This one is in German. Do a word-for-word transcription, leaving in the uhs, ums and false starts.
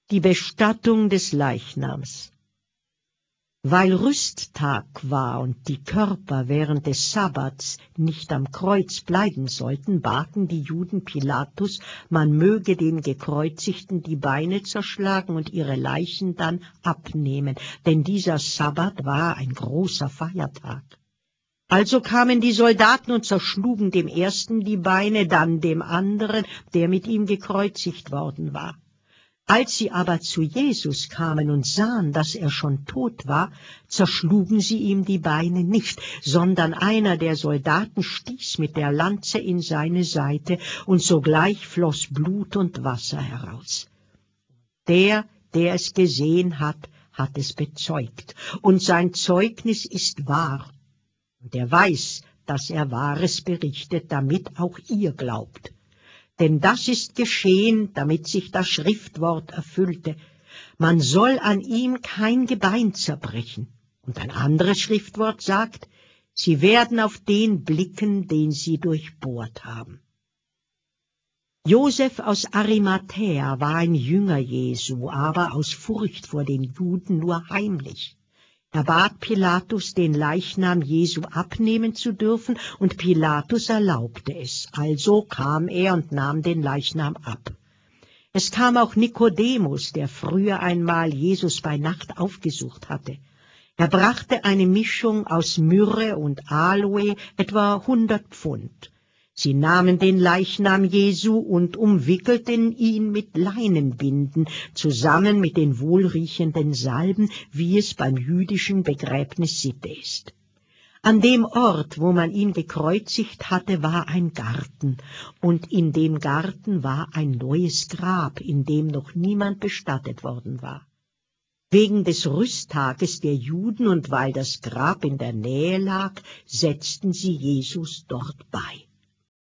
Die Bestattung des Leichnams. Weil Rüsttag war und die Körper während des Sabbats nicht am Kreuz bleiben sollten, baten die Juden Pilatus, man möge den Gekreuzigten die Beine zerschlagen und ihre Leichen dann abnehmen, denn dieser Sabbat war ein großer Feiertag. Also kamen die Soldaten und zerschlugen dem ersten die Beine, dann dem anderen, der mit ihm gekreuzigt worden war. Als sie aber zu Jesus kamen und sahen, dass er schon tot war, zerschlugen sie ihm die Beine nicht, sondern einer der Soldaten stieß mit der Lanze in seine Seite, und sogleich floss Blut und Wasser heraus. Der, der es gesehen hat, hat es bezeugt, und sein Zeugnis ist wahr. Und er weiß, dass er Wahres berichtet, damit auch ihr glaubt. Denn das ist geschehen, damit sich das Schriftwort erfüllte. Man soll an ihm kein Gebein zerbrechen. Und ein anderes Schriftwort sagt, sie werden auf den blicken, den sie durchbohrt haben. Josef aus Arimathäa war ein Jünger Jesu, aber aus Furcht vor den Juden nur heimlich. Er bat Pilatus, den Leichnam Jesu abnehmen zu dürfen, und Pilatus erlaubte es. Also kam er und nahm den Leichnam ab. Es kam auch Nikodemus, der früher einmal Jesus bei Nacht aufgesucht hatte. Er brachte eine Mischung aus Myrrhe und Aloe, etwa hundert Pfund. Sie nahmen den Leichnam Jesu und umwickelten ihn mit Leinenbinden, zusammen mit den wohlriechenden Salben, wie es beim jüdischen Begräbnis Sitte ist. An dem Ort, wo man ihn gekreuzigt hatte, war ein Garten, und in dem Garten war ein neues Grab, in dem noch niemand bestattet worden war. Wegen des Rüsttages der Juden und weil das Grab in der Nähe lag, setzten sie Jesus dort bei.